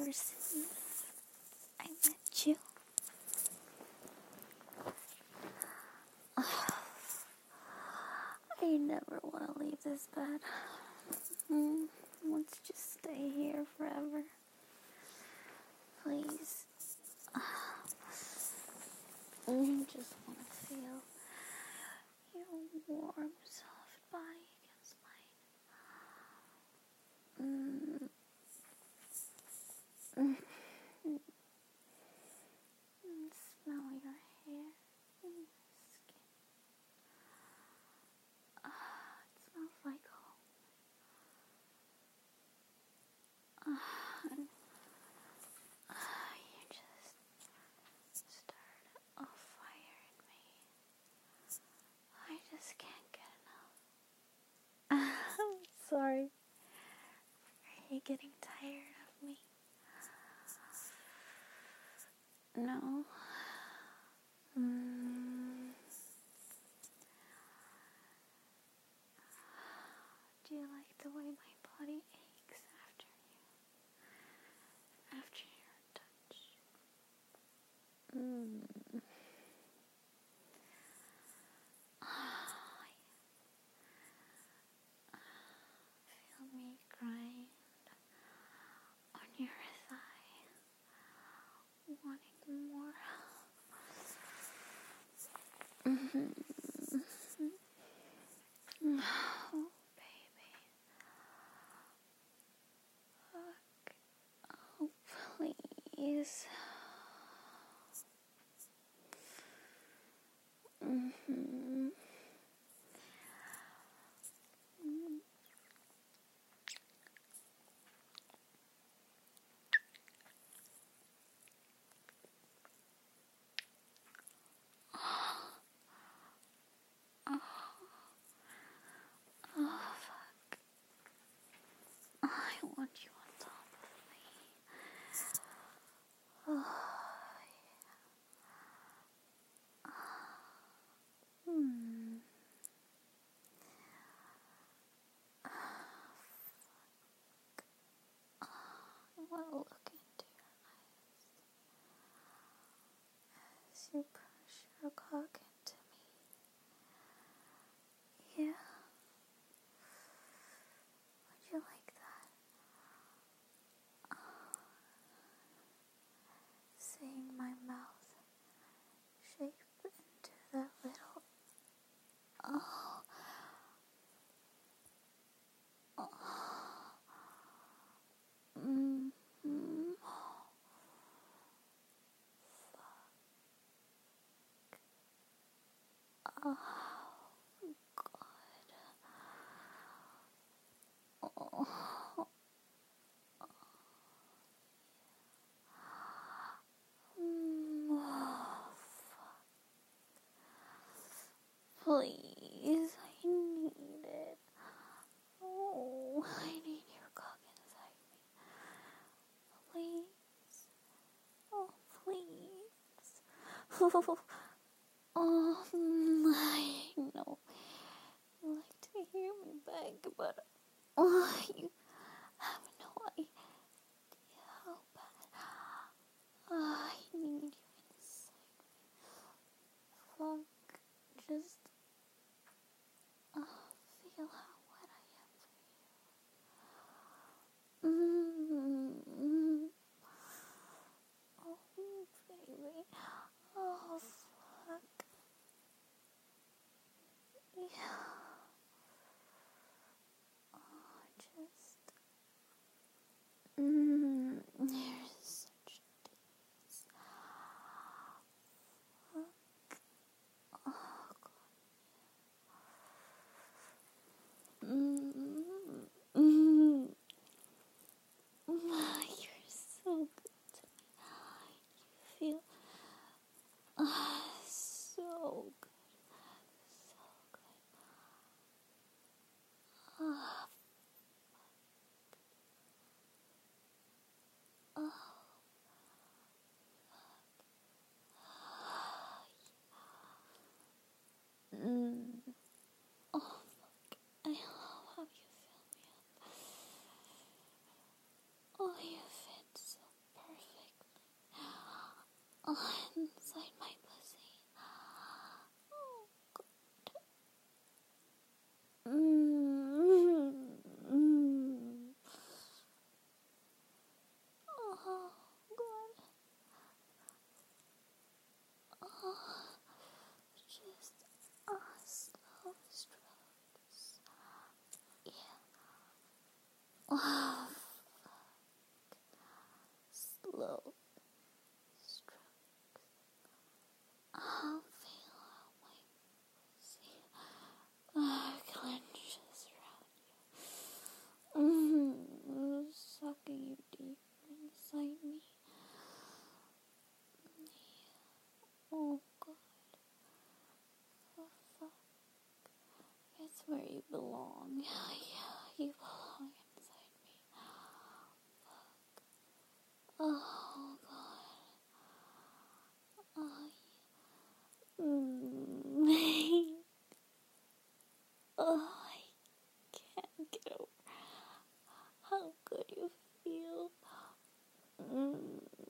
ever since I met you. I never want to leave this bed. Let's just stay here forever. Please. I just want to feel your warm, soft body against mine. Smell your hair and your skin. It smells like home. You just started a fire in me. I just can't get enough. I'm sorry. Are you getting tired of me? No. Do you like the way my body aches after your touch? Feel me grind on your thigh, wanting more. Oh, baby. Fuck. Oh, please. Oh, fuck. I want you on top of me. Oh, I want to look into your eyes as you push your cock into me. Yeah. Would you like that? Seeing my mouth shape into that little... Oh. Oh, God. Oh. Please, I need it. Oh, I need your cock inside me. Please. Oh, please. Oh, I know you like to hear me beg, but you have no idea how bad I need you inside me. Fuck, just feel how wet I am for you. Oh, baby. Oh, fuck. Yeah. Oh, just... You're such a tease. Fuck. Oh, God. You're so good to me. You feel so good. So good. Oh, slow stroke. I'll feel how my pussy clenches around you. Sucking you deep inside me. Oh God. Oh fuck. It's where you belong. Yeah, you belong inside me. Fuck. Oh God. Oh yeah. Oh, I can't get over how good you feel. Oh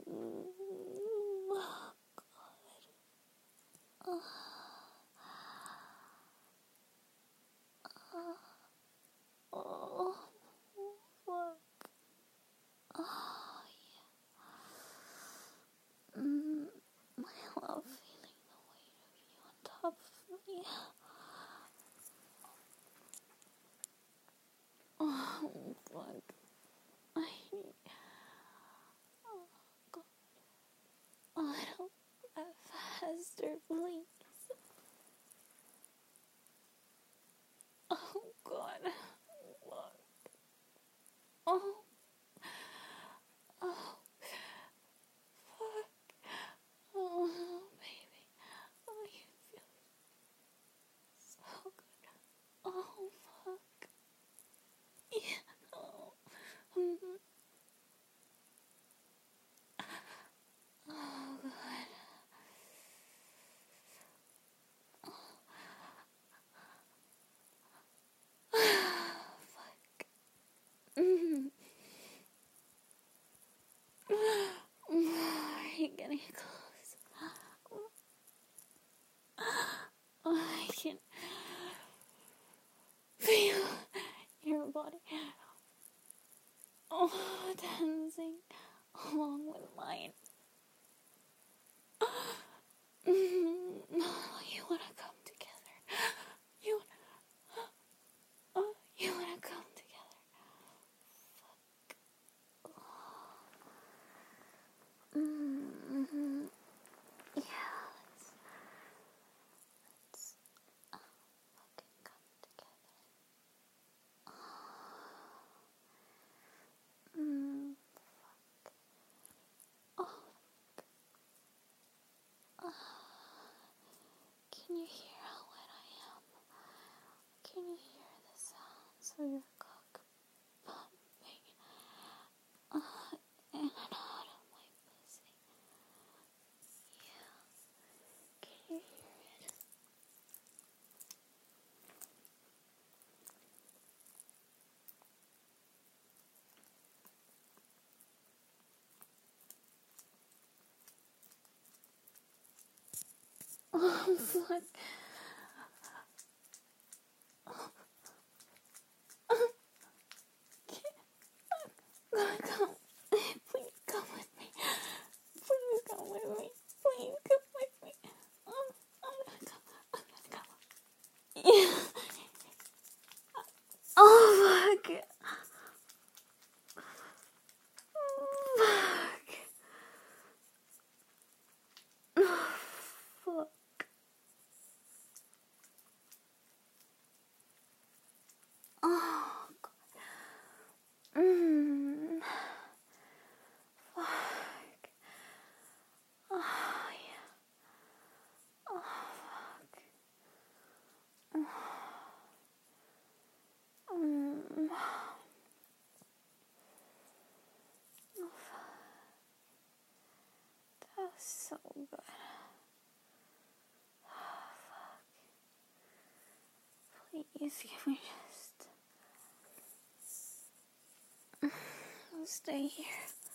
God. Oh. Oh, fuck. Oh, yeah. I love feeling the weight of you on top of me. Oh, fuck. I need... Oh, God. A little faster, please. Oh, God. Fuck. Oh. Oh. Fuck. Oh, baby. Oh, you feel so good. Oh, fuck. Yeah. Oh. Oh, God. Fuck. Are you getting close? I can feel your body dancing along with mine. You wanna come together? You wanna come together? Mm-hmm. Yeah, let's fucking come together. Oh, can you hear how wet I am? Can you hear the sounds of your cock pumping in and out of my pussy? Yeah, can you hear it? Oh, fuck. Come. Please come with me. Please come with me. Please come with me. I'm gonna come. I'm gonna come. Yeah. Oh, fuck. Fuck. Fuck. Oh, God. Fuck. Oh, yeah. Oh, fuck. Oh, fuck. That was so good. Oh, fuck. Please give me just... Stay here.